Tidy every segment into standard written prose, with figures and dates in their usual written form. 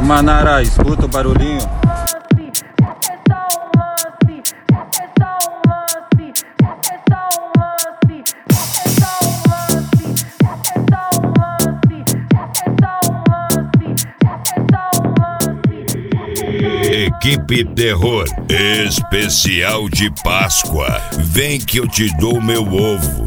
Manara, escuta o barulhinho. Equipe Terror, especial de Páscoa. Vem que eu te dou meu ovo.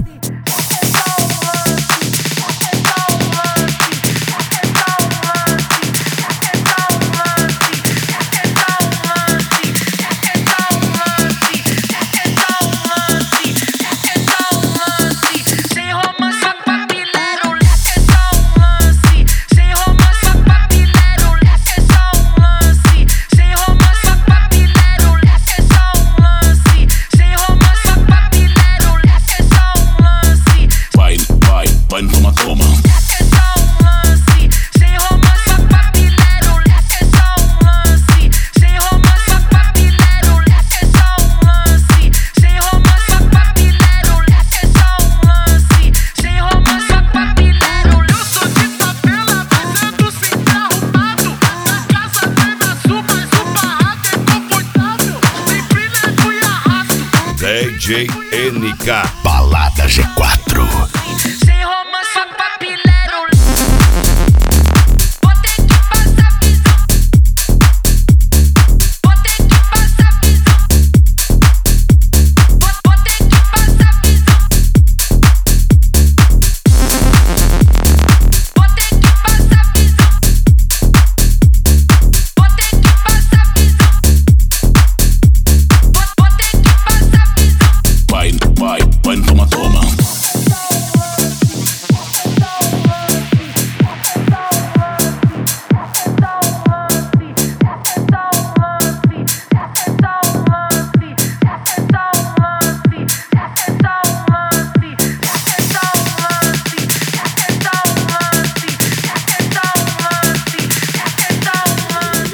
DJ NK, Balada G4. Sem romance, só papilero. Vou ter que passar visão. Vou ter que passar visão. Vou ter que passar visão. Vou ter que passar visão. Vou ter que passar visão. Vou ter que passar visão. Vai, toma, toma.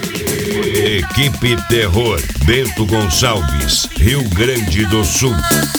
Equipe Terror, Bento Gonçalves, Rio Grande do Sul.